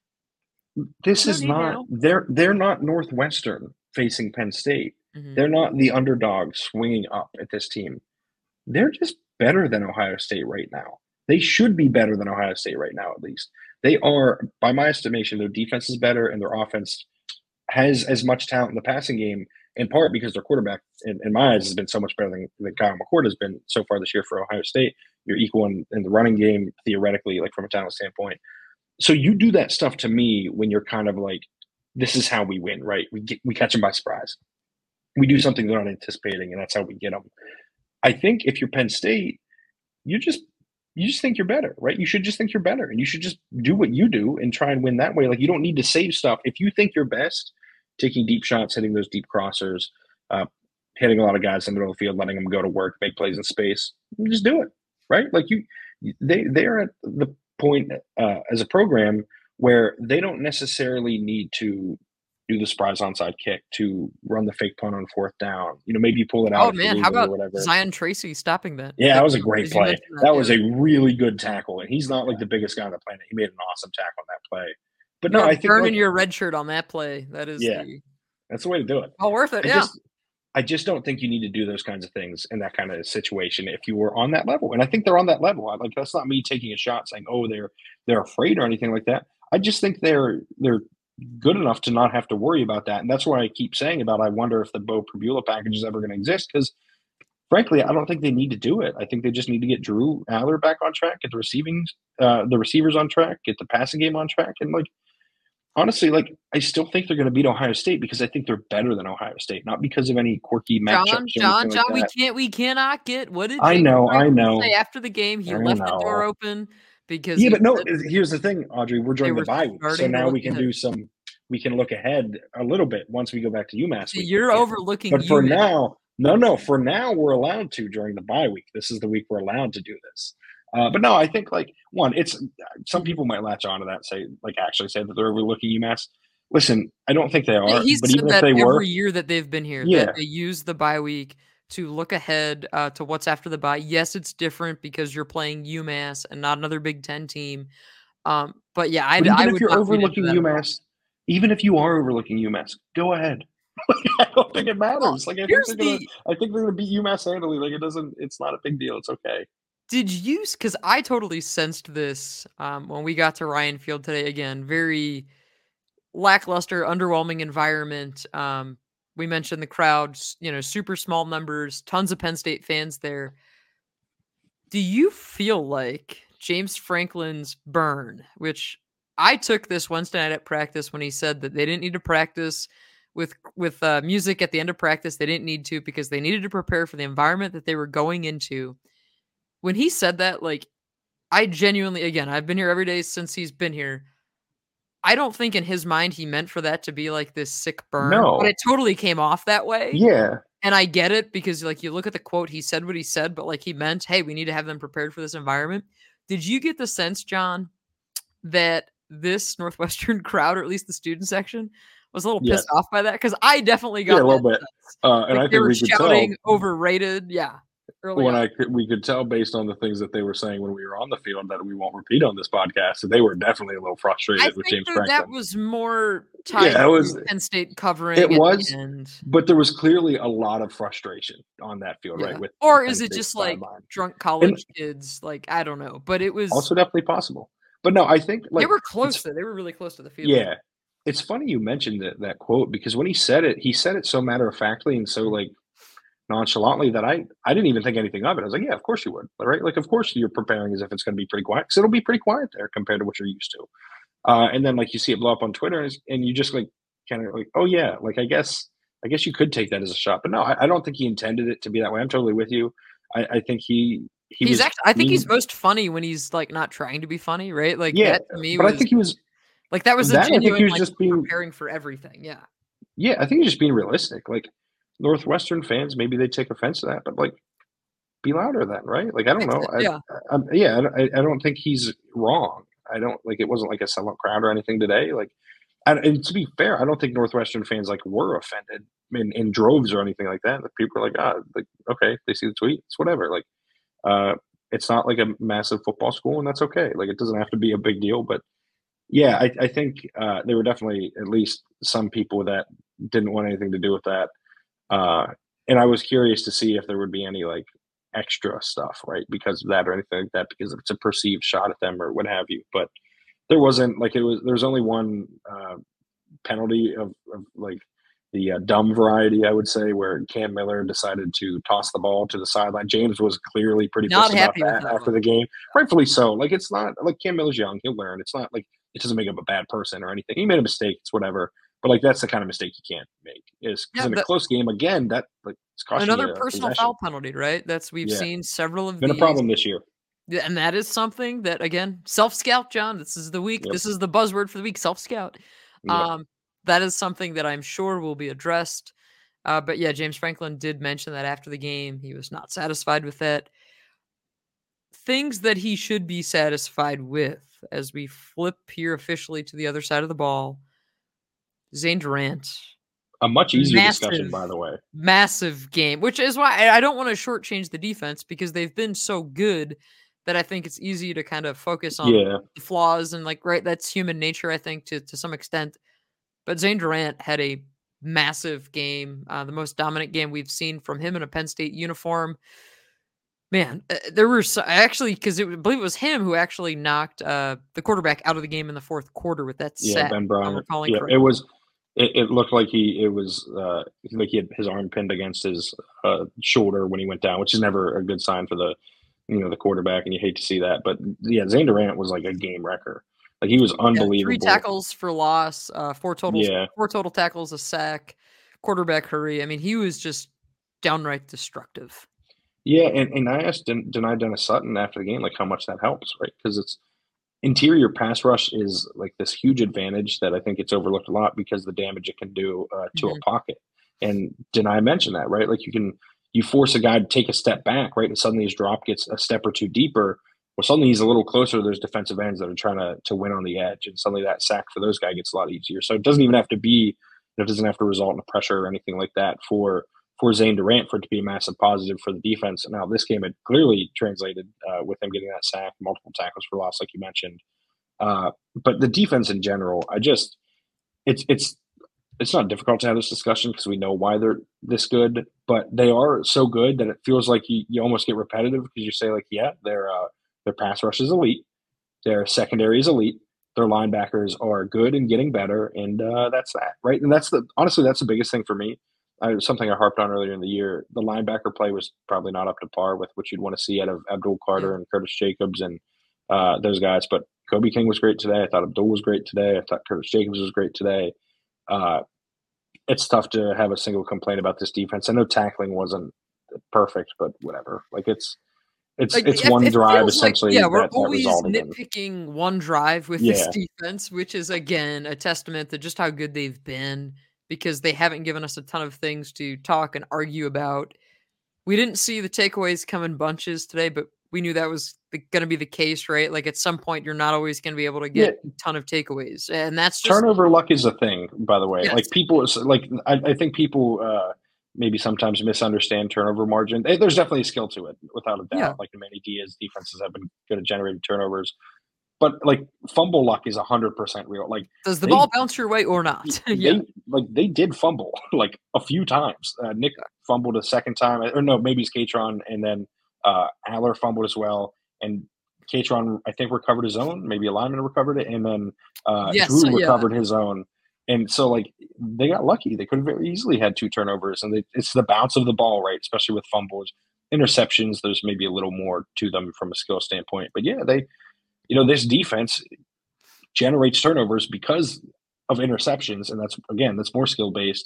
this No is need not now. they're they're not Northwestern facing Penn State. Mhm. They're not the underdog swinging up at this team. They're just better than Ohio State right now. They should be better than Ohio State right now, at least. They are, by my estimation, their defense is better and their offense has as much talent in the passing game, in part because their quarterback, in, in my eyes, has been so much better than, than Kyle McCord has been so far this year for Ohio State. You're equal in, in the running game, theoretically, like from a talent standpoint. So you do that stuff to me when you're kind of like, this is how we win, right? We get, we catch them by surprise. We do something they're not anticipating, and that's how we get them. I think if you're Penn State, you just you just think you're better, right? You should just think you're better, and you should just do what you do and try and win that way. Like you don't need to save stuff. If you think you're best, taking deep shots, hitting those deep crossers, uh, hitting a lot of guys in the middle of the field, letting them go to work, make plays in space, you just do it, right? Like you, they they are at the point uh, as a program where they don't necessarily need to do the surprise onside kick to run the fake punt on fourth down. You know, maybe pull it out Oh if you man, lose how it or about whatever. Zion Tracy stopping that? Yeah, that was a You- great as you play. mentioned That yeah. was a really good tackle, and he's not like the biggest guy on the planet. He made an awesome tackle on that play. But no, You're I think burning like, your red shirt on that play. That is yeah, the that's the way to do it. all worth it. I Yeah. just I just don't think you need to do those kinds of things in that kind of situation if you were on that level. And I think they're on that level. I, like that's not me taking a shot saying, "Oh, they're they're afraid" or anything like that. I just think they're they're good enough to not have to worry about that. And that's why I keep saying about I wonder if the Bo Prabula package is ever going to exist because frankly, I don't think they need to do it. I think they just need to get Drew Aller back on track, get the receiving uh, the receivers on track, get the passing game on track, and like honestly, like I still think they're going to beat Ohio State because I think they're better than Ohio State, not because of any quirky matchups John, or John, anything John, like we that. can't, we cannot get. What did I James know, I Franklin know, say after the game? He I left the door know. open because Yeah, he but no. said Here's the thing, Audrey. We're they during the were bye week, so starting to now look we can ahead. do some. We can look ahead a little bit once we go back to UMass See, week. you're We can't. overlooking But for UMass. now, no, no. For now, we're allowed to during the bye week. This is the week we're allowed to do this. Uh, but no, I think like one, it's some Mhm. people might latch onto that, say like actually say that they're overlooking UMass. Listen, I don't think they Yeah, are. he's But said even if that they every were, year that they've been here, yeah, that they use the bye week to look ahead uh, to what's after the bye. Yes, it's different because you're playing UMass and not another Big Ten team. Um, but yeah, I, but I even if would you're not read into overlooking that at all. UMass, even if you are overlooking UMass, go ahead. I don't think it Well, matters. Like I think here's they're gonna, the I think they're gonna beat UMass handily. Like it doesn't, it's not a big deal. It's okay. did you because I totally sensed this um, when we got to Ryan Field today again. Very lackluster, underwhelming environment. Um, we mentioned the crowds, you know, super small numbers, tons of Penn State fans there. Do you feel like James Franklin's burn, which I took this Wednesday night at practice when he said that they didn't need to practice with with uh, music at the end of practice. They didn't need to because they needed to prepare for the environment that they were going into. When he said that, like, I genuinely, again, I've been here every day since he's been here. I don't think in his mind he meant for that to be like this sick burn, but No. it totally came off that way. Yeah. And I get it because, like, you look at the quote, he said what he said, but like he meant, hey, we need to have them prepared for this environment. Did you get the sense, John, that this Northwestern crowd, or at least the student section, was a little Yes. pissed off by that? Because I definitely got Yeah, a little that bit. sense. Uh, and Like, I they think were we could shouting tell overrated. Yeah. Early when on. I could, we could tell based on the things that they were saying when we were on the field that we won't repeat on this podcast. So they were definitely a little frustrated I with think James that, Franklin. that was more tied Yeah, it was- to Penn State covering It at was, the end. but there was clearly a lot of frustration on that field, Yeah. right? With Or Penn is it State just like sideline. drunk college kids? Like, I don't know. But it was Also definitely possible. But no, I think like they were it's- close to they were really close to the field. Yeah. It's funny you mentioned that, that quote because when he said it, he said it so matter of factly and so like nonchalantly that I I didn't even think anything of it. I was like, yeah, of course you would, right? Like, of course you're preparing as if it's going to be pretty quiet because it'll be pretty quiet there compared to what you're used to. Uh, and then like you see it blow up on Twitter and, and you just like kind of like, oh yeah, like I guess I guess you could take that as a shot, but no, I, I don't think he intended it to be that way. I'm totally with you. I, I think he he He's was actually I think he's being most funny when he's, like, not trying to be funny, right? Like, yeah, that to me but I was think he was like, that was a that I think he genuine, was like, just being preparing for everything, yeah. yeah, I think he's just being realistic. Like Northwestern fans, maybe they take offense to that, but like be louder then, right? Like I don't Fix know. it, I, yeah. I I'm, yeah, I, I don't think he's wrong. I don't like it wasn't like a sellout crowd or anything today. Like and, and to be fair, I don't think Northwestern fans like were offended in, in droves or anything like that. Like, people are like, ah, like okay, they see the tweet, it's whatever. Like, uh, it's not like a massive football school, and that's okay. Like, it doesn't have to be a big deal. But yeah, I, I think uh, there were definitely at least some people that didn't want anything to do with that. Uh, and I was curious to see if there would be any like extra stuff, right, because of that or anything like that, because it's a perceived shot at them or what have you. But there wasn't like it was. There was only one uh, penalty of, of like the uh, dumb variety, I would say, where Cam Miller decided to toss the ball to the sideline. James was clearly pretty Not pissed about happy with that that after one. the game, rightfully so. Like it's not like Cam Miller's young; he'll learn. It's not like it doesn't make him a bad person or anything. He made a mistake; it's whatever. But like that's the kind of mistake you can't make. Is because Yeah, in a the close game, again, that like it's costing another you a personal possession. foul penalty, right? That's we've Yeah, seen several of been a these. problem this year. Yeah, and that is something that again, self-scout, John. This is the week. Yep, This is the buzzword for the week, self-scout. yep. Um, that is something that I'm sure will be addressed. Uh, but yeah, James Franklin did mention that after the game, he was not satisfied with that. Things that he should be satisfied with as we flip here officially to the other side of the ball. Zane Durant, A much easier discussion, massive, by the way. massive game, which is why I I don't want to shortchange the defense because they've been so good that I think it's easy to kind of focus on Yeah, the flaws and like, right, that's human nature, I think, to to some extent. But Zane Durant had a massive game, uh, the most dominant game we've seen from him in a Penn State uniform. Man, uh, there were so, actually because I believe it was him who actually knocked uh, the quarterback out of the game in the fourth quarter with that yeah, set, Ben if I'm Bryant. recalling Yeah, it correctly. was. It, it looked like he. It was uh, like he had his arm pinned against his uh, shoulder when he went down, which is never a good sign for the you know the quarterback, and you hate to see that. But yeah, Zane Durant was like a game wrecker. Like he was Yeah, three unbelievable. tackles for loss, uh, four totals, Yeah, four total tackles, a sack, quarterback hurry. I mean, he was just downright destructive. yeah, and, and I asked Den- Denai Dennis Sutton after the game like how much that helps, right? Because it's interior pass rush is like this huge advantage that I think it's overlooked a lot because the damage it can do uh, to a Mhm. pocket. And Denai mentioned that, right? Like you can you force a guy to take a step back, right, and suddenly his drop gets a step or two deeper. Well, suddenly he's a little closer to those defensive ends that are trying to to win on the edge, and suddenly that sack for those guys gets a lot easier. So it doesn't even have to be, it doesn't have to result in a pressure or anything like that for for Zane Durant for it to be a massive positive for the defense. Now this game had clearly translated uh, with him getting that sack, multiple tackles for loss, like you mentioned. Uh, but the defense in general, I just it's it's it's not difficult to have this discussion because we know why they're this good, but they are so good that it feels like you, you almost get repetitive because you say like, yeah, their uh, their pass rush is elite, their secondary is elite, their linebackers are good and getting better, and uh, that's that, right? And that's the honestly that's the biggest thing for me. I, something I harped on earlier in the year. The linebacker play was probably not up to par with what you'd want to see out of Abdul Yeah. Carter and Curtis Jacobs and uh, those guys. But Kobe King was great today. I thought Abdul was great today. I thought Curtis Jacobs was great today. Uh, it's tough to have a single complaint about this defense. I know tackling wasn't perfect, but whatever. Like it's it's Like, it's it one it drive feels like essentially yeah, we're that that always resulted in. nitpicking one drive with this Yeah, defense, which is again a testament to just how good they've been because they haven't given us a ton of things to talk and argue about. We didn't see the takeaways come in bunches today, but we knew that was going to be the case, right? Like at some point, you're not always going to be able to yeah. get a ton of takeaways, and that's just Turnover luck is a thing, by the way. yes, Like people, like I, I think people uh, maybe sometimes misunderstand turnover margin. Eh, There's definitely a skill to it, without a yeah. doubt. Like many Diaz defenses have been good at generating turnovers, but like fumble luck is a hundred percent real. Like Does the ball they, bounce your way or not? Yeah, they, like they did fumble like a few times. Uh, Nick fumbled a second time, or no, maybe it's Katron, and then uh, Aller fumbled as well, and Katron I think recovered his own. Maybe a lineman recovered it, and then uh, yes, Drew yeah. recovered his own. And so, like, they got lucky. They could have very easily had two turnovers, and they, it's the bounce of the ball, right? Especially with fumbles, interceptions. There's maybe a little more to them from a skill standpoint, but yeah, they, you know, this defense generates turnovers because of interceptions, and that's again, that's more skill based.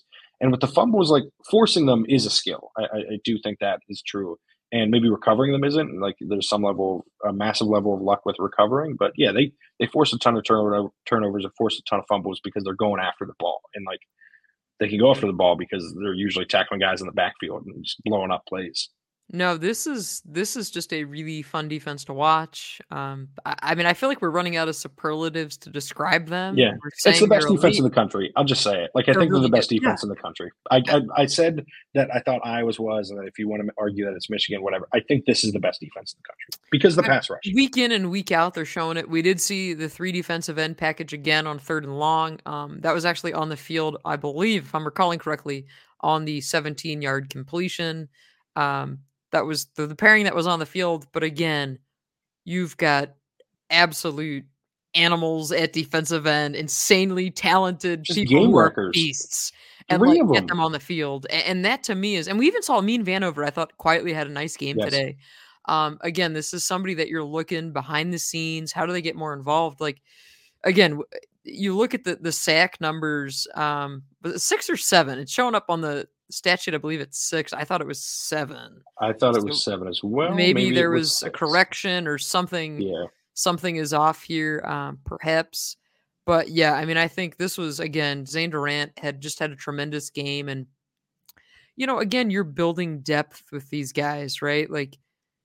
And with the fumbles, like forcing them is a skill. I, I, I do think that is true. And maybe recovering them isn't. Like there's some level, a massive level of luck with recovering. But yeah, they they force a ton of turnover, turnovers and force a ton of fumbles because they're going after the ball. And like they can go after the ball because they're usually tackling guys in the backfield and just blowing up plays. No, this is this is just a really fun defense to watch. Um, I, I mean, I feel like we're running out of superlatives to describe them. Yeah, We're it's the saying best they're defense in elite. the country. I'll just say it. Like I They're think they're the really good. best Yeah. defense in the country. I, I I said that I thought Iowa's was, and that if you want to argue that it's Michigan, whatever. I think this is the best defense in the country because of the I- pass rush. Week in and week out, they're showing it. We did see the three defensive end package again on third and long. Um, that was actually on the field, I believe, if I'm recalling correctly, on the seventeen-yard completion. Um, that was the, the pairing that was on the field. But again, you've got absolute animals at defensive end, insanely talented Just people game who are wreckers. beasts, and Three like of get them. them on the field. And, and that to me is, and we even saw Mean Vanover, I thought quietly had a nice game Yes. today. Um, again, this is somebody that you're looking behind the scenes. How do they get more involved? Like, again, you look at the the sack numbers, um, six or seven. It's showing up on the stat sheet. I believe it's six. I thought it was seven. I thought it So was seven as well. maybe Maybe it there was was a six. correction or something. Yeah. Something is off here, um, perhaps. But yeah, I mean, I think this was again. Zane Durant had just had a tremendous game, and you know, again, you're building depth with these guys, right? Like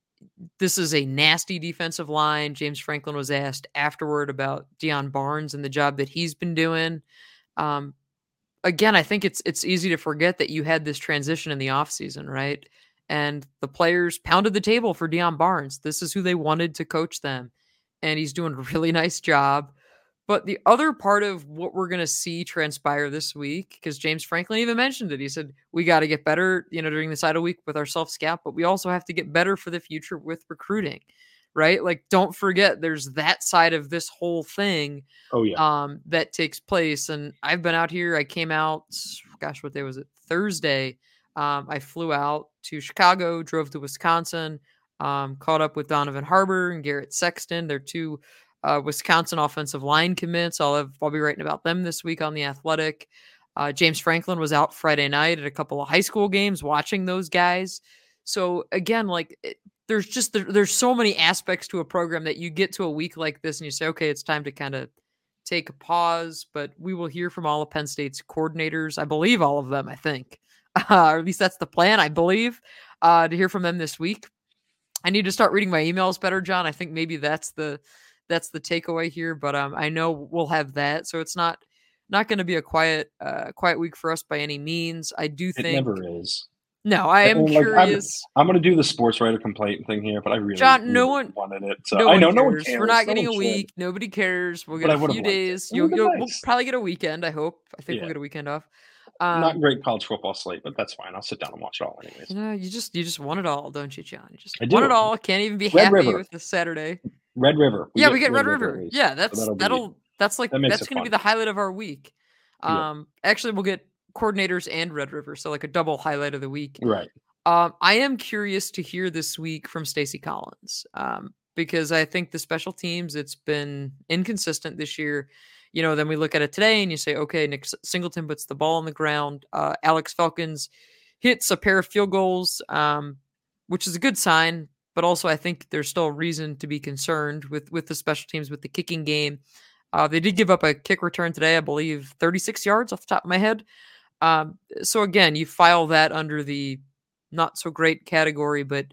this is a nasty defensive line. James Franklin was asked afterward about Deion Barnes and the job that he's been doing. Um, again, I think it's it's easy to forget that you had this transition in the offseason, right? And the players pounded the table for Deion Barnes. This is who they wanted to coach them. And he's doing a really nice job. But the other part of what we're going to see transpire this week, because James Franklin even mentioned it, he said, we got to get better, you know, during this idle week with our self scout, but we also have to get better for the future with recruiting, right? Like, don't forget there's that side of this whole thing Oh yeah. um, that takes place. And I've been out here. I came out, gosh, what day was it? Thursday. Um, I flew out to Chicago, drove to Wisconsin, um, caught up with Donovan Harbor and Garrett Sexton. They're two uh, Wisconsin offensive line commits. I'll have, I'll be writing about them this week on The Athletic. Uh, James Franklin was out Friday night at a couple of high school games watching those guys. So again, like it, there's just, there, there's so many aspects to a program that you get to a week like this and you say, okay, it's time to kind of take a pause, but we will hear from all of Penn State's coordinators. I believe all of them, I think, uh, or at least that's the plan, I believe, uh, to hear from them this week. I need to start reading my emails better, John. I think maybe that's the, that's the takeaway here, but um, I know we'll have that. So it's not, not going to be a quiet, uh, quiet week for us by any means. I do It think. never is. No, I am And, like, curious. I'm, I'm going to do the sports writer complaint thing here, but I really, John, no really one, wanted it. So no I one know cares. no one cares. We're not No getting a one week. should. Nobody cares. We'll But get I a would few have liked it. days. It You'll, would have you'll been we'll nice. probably get a weekend. I hope. I think Yeah. we'll get a weekend off. Um, Not great college football slate, but that's fine. I'll sit down and watch it all anyways. You know, you just you just want it all, don't you, John? You just I want do. it all. Can't even be Red happy River. with the Saturday. Red River. Yeah, we get Red River. at least. Yeah, that's So that'll be- that'll that's like that makes that's it going to be fun. the highlight of our week. Yeah. Um, actually, we'll get coordinators and Red River, so like a double highlight of the week. Right. Um, I am curious to hear this week from Stacey Collins, um, because I think the special teams, it's been inconsistent this year. You know, then we look at it today and you say, okay, Nick Singleton puts the ball on the ground. Uh, Alex Falcons hits a pair of field goals, um, which is a good sign. But also, I think there's still reason to be concerned with, with the special teams, with the kicking game. Uh, they did give up a kick return today, I believe, thirty-six yards off the top of my head. Um, so again, you file that under the not so great category, but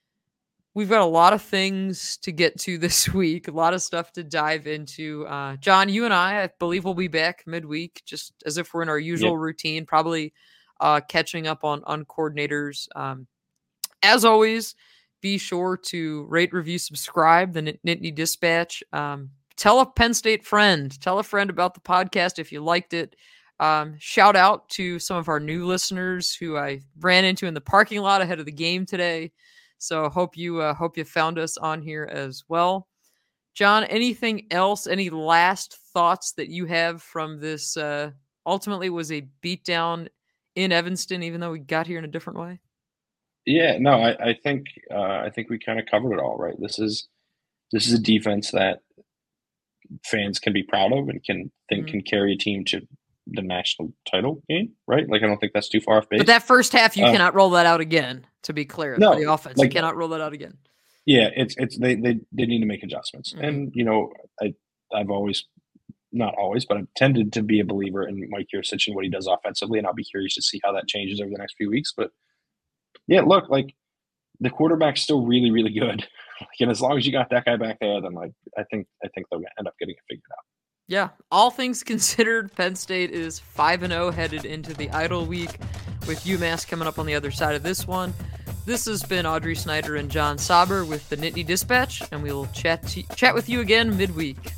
we've got a lot of things to get to this week, a lot of stuff to dive into. Uh, John, you and I, I believe we'll be back midweek, just as if we're in our usual Yep. routine, probably uh, catching up on, on coordinators. Um, as always, be sure to rate, review, subscribe, the Nittany Dispatch. Um, tell a Penn State friend, tell a friend about the podcast if you liked it. Um, shout out to some of our new listeners who I ran into in the parking lot ahead of the game today. So hope you uh, hope you found us on here as well. John, anything else? Any last thoughts that you have from this? Uh, ultimately, was a beatdown in Evanston, even though we got here in a different way. Yeah, no, I, I think uh, I think we kind of covered it all, right? This is this is a defense that fans can be proud of and can think Mhm. can carry a team to the national title game, right? Like, I don't think that's too far off base. But that first half, you uh, cannot roll that out again, to be clear. No, for the offense, like, you cannot roll that out again. Yeah, it's it's they they, they need to make adjustments. Mm-hmm. And, you know, I, I've always, not always, but I've tended to be a believer in Mike Yurcich and what he does offensively, and I'll be curious to see how that changes over the next few weeks. But, yeah, look, like, the quarterback's still really, really good. And as long as you got that guy back there, then, like, I think I think they'll end up getting it figured out. Yeah, all things considered, Penn State is five and oh headed into the Idle Week, with UMass coming up on the other side of this one. This has been Audrey Snyder and John Sauber with the Nittany Dispatch, and we will chat to, chat with you again midweek.